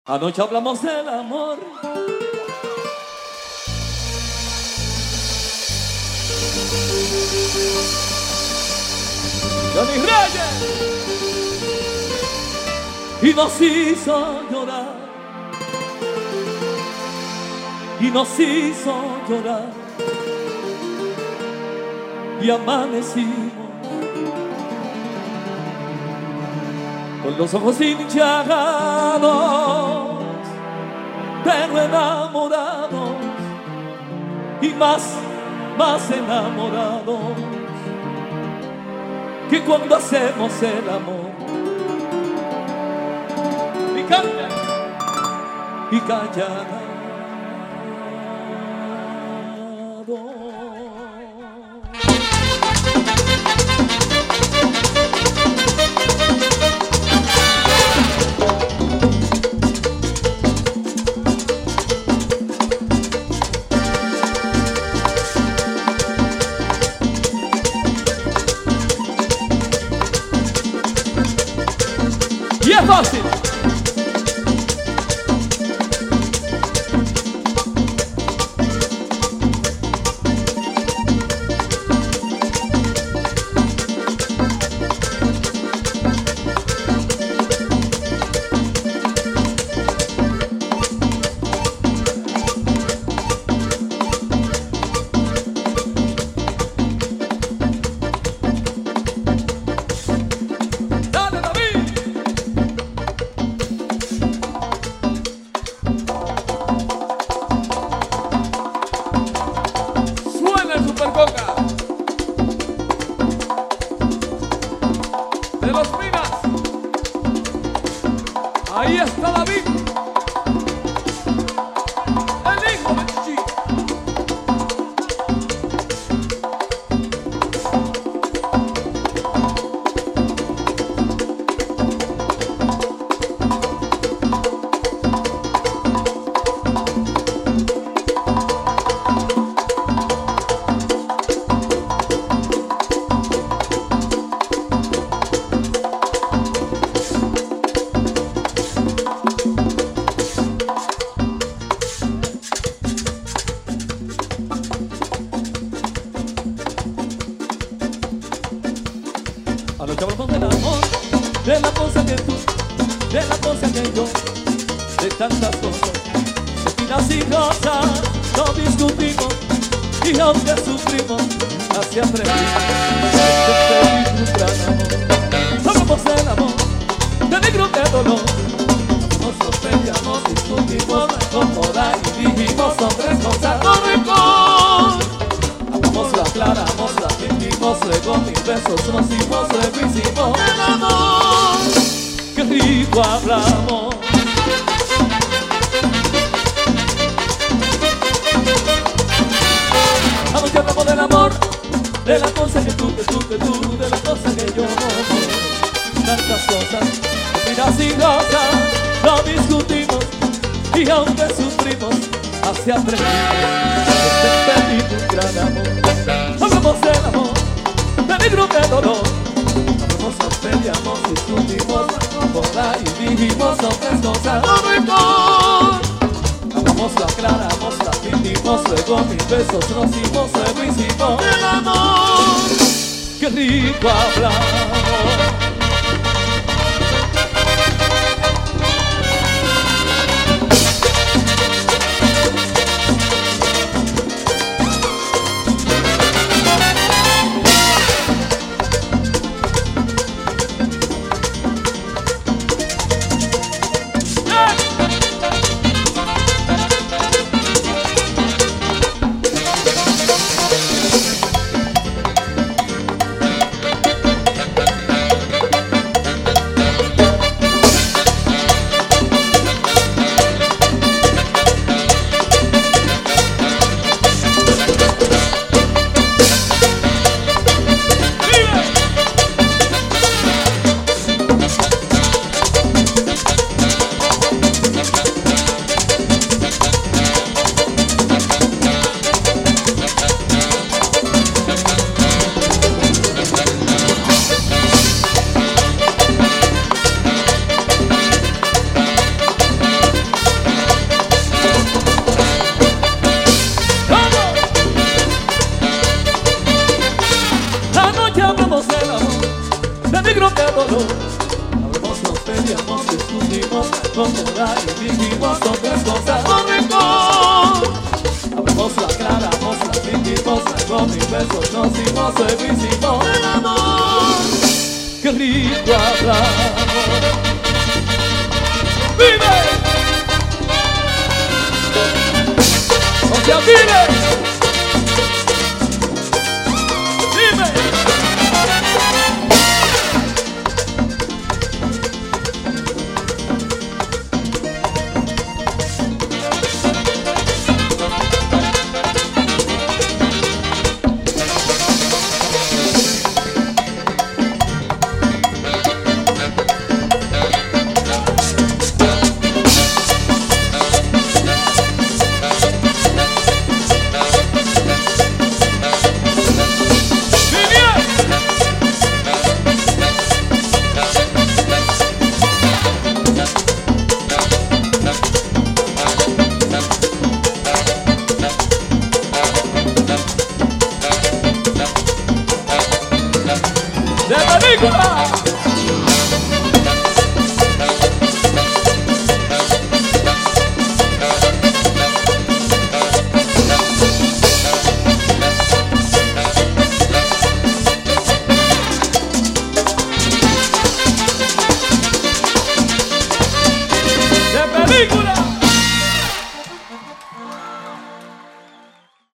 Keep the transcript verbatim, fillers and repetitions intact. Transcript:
Anoche hablamos del amor. Johnny Reyes. Y nos hizo llorar. Y nos hizo llorar. Y amanecimos con los ojos hinchados, pero enamorados, y más, más enamorados que cuando hacemos el amor. Y calla, y callada. Y es fácil. De los Minas, ahí está David, el hijo de Chichi. Anoche hablamos del amor, de la cosa que tú, de la cosa que yo, de tantas cosas, de espinas y rosas, no discutimos, y aunque sufrimos, así aprendimos, este feliz un gran amor. Hablamos del amor, de negro de dolor, nos sospechamos, discutimos, con moda y dijimos son tres cosas, no rencor. Hablamos, la aclaramos, la sentimos, luego mil besos nos dimos, luego hicimos el amor. Qué rico hablamos. Anoche hablamos del amor, de la cosa que tú, que tú, que tú, de la cosa que yo. Tantas cosas, miras y rosas, no discutimos, y aunque sufrimos, así aprendimos. Este feliz un gran amor. Hablamos del amor, de negro de dolor. Hablamos, nos peleamos, discutimos, por ahí dijimos otras cosas. No rencor. Hablamos, lo aclaramos, la fingimos, luego mil besos nos dimos, luego hicimos el amor. Qué rico hablamos. enamorar y dijimos otras cosas. ¡Corrimos! Abrimos la clara, la fingimos, con mis besos nos dimos, luego hicimos el amor. ¡Qué rico hablamos! ¡Vive! ¡No se olvide! ¡Vive! ¡De película!